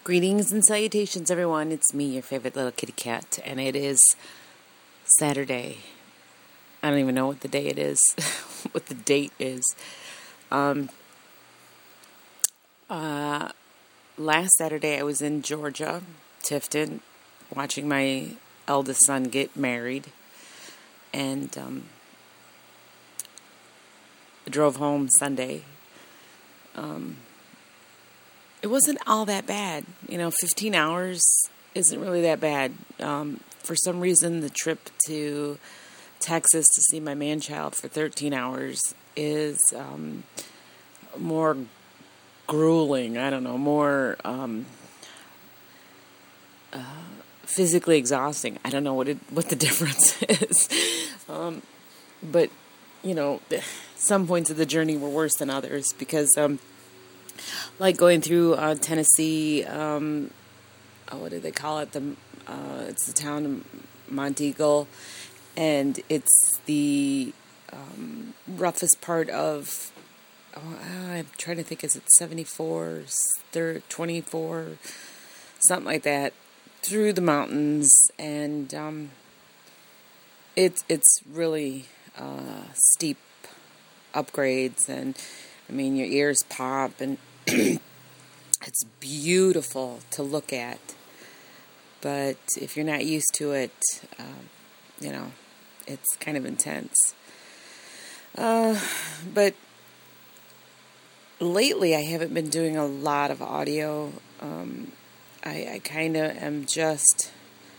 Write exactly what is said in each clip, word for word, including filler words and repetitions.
Greetings and salutations, everyone. It's me, your favorite little kitty cat, and it is Saturday. I don't even know what the day it is, what the date is. Um, uh, last Saturday, I was in Georgia, Tifton, watching my eldest son get married, and um, drove home Sunday. Um, It wasn't all that bad. You know, fifteen hours isn't really that bad. Um, for some reason, the trip to Texas to see my man-child for thirteen hours is um, more grueling. I don't know, more um, uh, physically exhausting. I don't know what it, what the difference is. um, but, you know, some points of the journey were worse than others because... Um, Like going through uh, Tennessee, um, oh, what do they call it? The uh, it's the town of Monteagle, and it's the um, roughest part of. Oh, I'm trying to think. Is it seventy-four, twenty-four, something like that, through the mountains, and um, it's it's really uh, steep upgrades, and I mean your ears pop and. It's beautiful to look at, but if you're not used to it, um, you know, it's kind of intense. Uh, but lately, I haven't been doing a lot of audio. Um, I, I kind of am just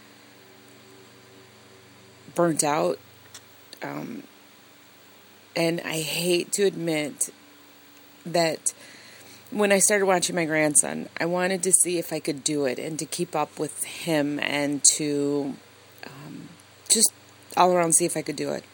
burnt out, um, and I hate to admit that. When I started watching my grandson, I wanted to see if I could do it and to keep up with him and to um, just all around see if I could do it.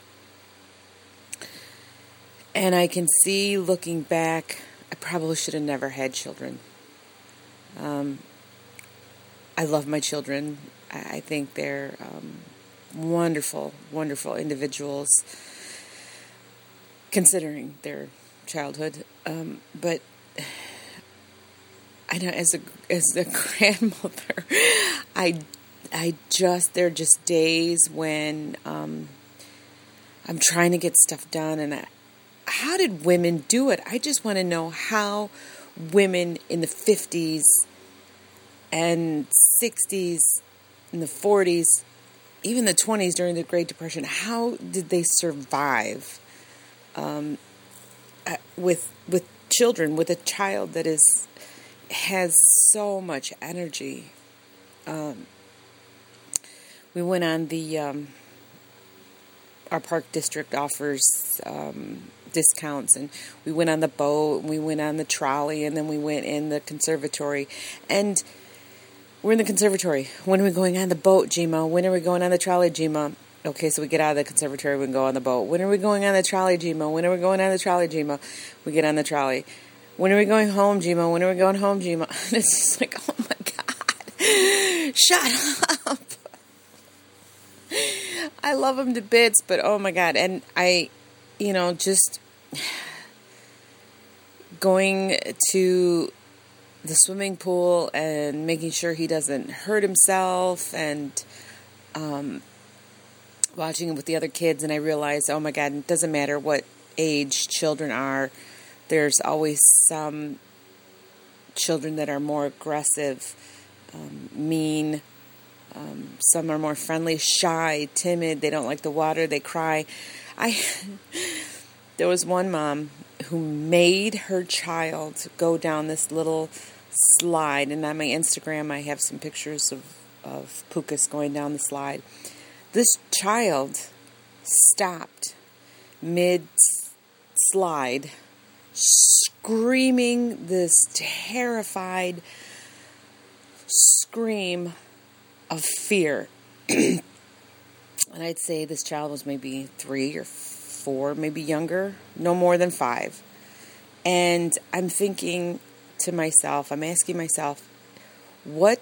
And I can see, looking back, I probably should have never had children. Um, I love my children. I, I think they're um, wonderful, wonderful individuals, considering their childhood. Um, but... I know as a as a grandmother, I I just there are just days when um, I'm trying to get stuff done, and I, how did women do it? I just want to know how women in the fifties and sixties, in the forties, even the twenties during the Great Depression, how did they survive um, with with children, with a child that is. Has so much energy. Um, we went on the, um, our park district offers um, discounts, and we went on the boat, and we went on the trolley, and then we went in the conservatory. And we're in the conservatory. When are we going on the boat, Gmo? When are we going on the trolley, Gmo? Okay, so we get out of the conservatory, we can go on the boat. When are we going on the trolley, Gmo? When are we going on the trolley, Gmo? We get on the trolley. When are we going home, Gmo? When are we going home, Gmo? And it's just like, oh my God, shut up. I love him to bits, but oh my God. And I, you know, just going to the swimming pool and making sure he doesn't hurt himself, and um, watching him with the other kids. And I realized, oh my God, it doesn't matter what age children are. There's always some children that are more aggressive, um, mean. Um, some are more friendly, shy, timid. They don't like the water. They cry. I there was one mom who made her child go down this little slide. And on my Instagram, I have some pictures of, of Pukas going down the slide. This child stopped mid-slide, screaming this terrified scream of fear. And I'd say this child was maybe three or four, maybe younger, no more than five. And I'm thinking to myself, I'm asking myself, what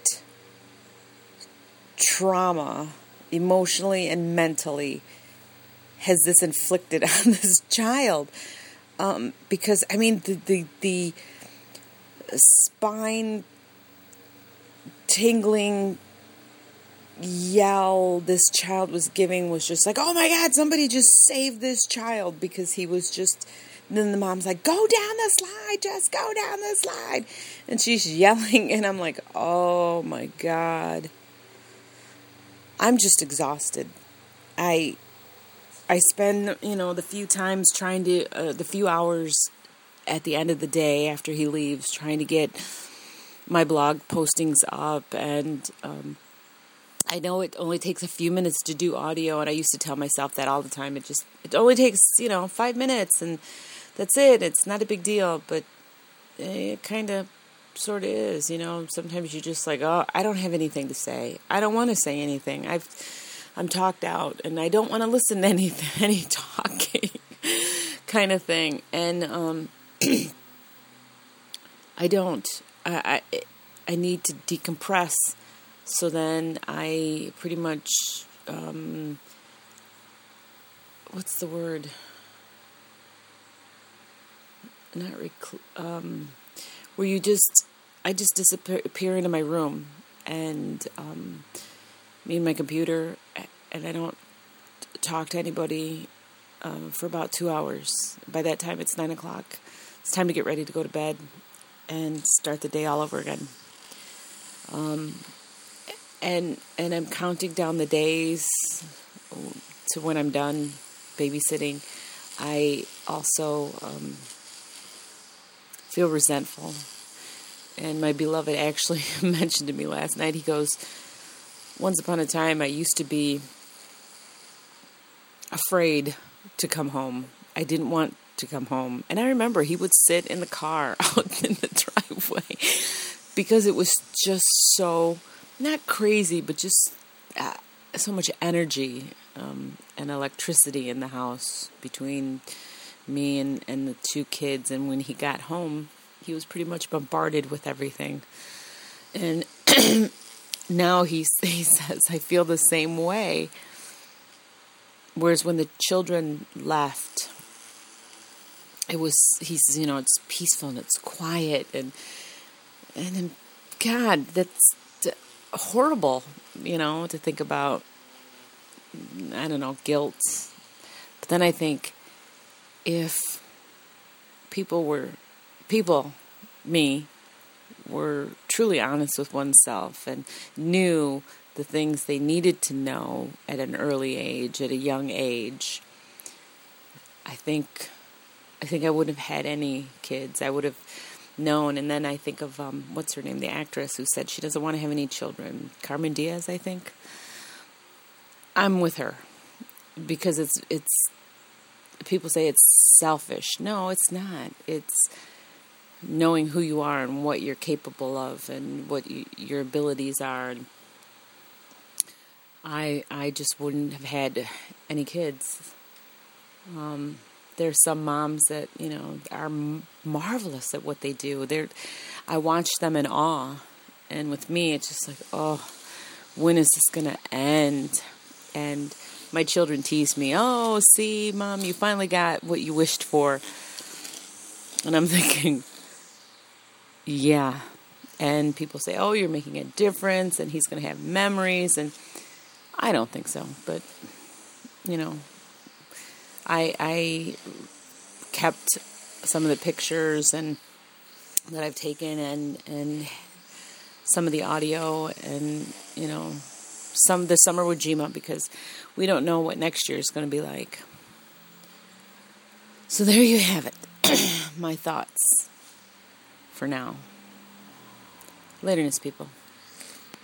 trauma, emotionally and mentally, has this inflicted on this child? Um, because, I mean, the, the, the spine tingling yell this child was giving was just like, oh my God, somebody just save this child, because he was just, then the mom's like, go down the slide, just go down the slide. And she's yelling, and I'm like, oh my God. I'm just exhausted. I, I spend, you know, the few times trying to, uh, the few hours at the end of the day after he leaves, trying to get my blog postings up, and, um, I know it only takes a few minutes to do audio, and I used to tell myself that all the time. It just, it only takes, you know, five minutes, and that's it. It's not a big deal, but it kind of sort of is, you know. Sometimes you're just like, oh, I don't have anything to say. I don't want to say anything. I've, I'm talked out, and I don't want to listen to anything, any talking kind of thing. And um, I don't. I, I I need to decompress. So then I pretty much, um, what's the word? Not recl- um, where you just, I just disappear into my room, and um, me and my computer, and I don't talk to anybody uh, for about two hours. By that time, it's nine o'clock. It's time to get ready to go to bed and start the day all over again. Um. And and I'm counting down the days to when I'm done babysitting. I also um, feel resentful. And my beloved actually mentioned to me last night, he goes, once upon a time I used to be afraid to come home. I didn't want to come home. And I remember he would sit in the car out in the driveway because it was just so... not crazy, but just uh, so much energy um, and electricity in the house between me and, and the two kids. And when he got home, he was pretty much bombarded with everything. And now he, he says, I feel the same way. Whereas when the children left, it was, he says, you know, it's peaceful and it's quiet. And, and then, God, that's horrible, you know, to think about, I don't know, guilt. But then I think if people were, people, me, were truly honest with oneself and knew the things they needed to know at an early age, at a young age, I think, I think I wouldn't have had any kids. I would have known. And then I think of, um, what's her name, the actress who said she doesn't want to have any children. Carmen Diaz, I think. I'm with her. Because it's, it's, people say it's selfish. No, it's not. It's knowing who you are and what you're capable of and what you, your abilities are. And I, I just wouldn't have had any kids. Um... There's some moms that, you know, are marvelous at what they do. They're, I watch them in awe. And with me, it's just like, oh, when is this going to end? And my children tease me, oh, see, Mom, you finally got what you wished for. And I'm thinking, yeah. And people say, oh, you're making a difference, and he's going to have memories. And I don't think so. But, you know, I I kept some of the pictures and that I've taken and and some of the audio and, you know, some the summer with Jima, because we don't know what next year is going to be like. So there you have it. My thoughts for now. Laterness, people.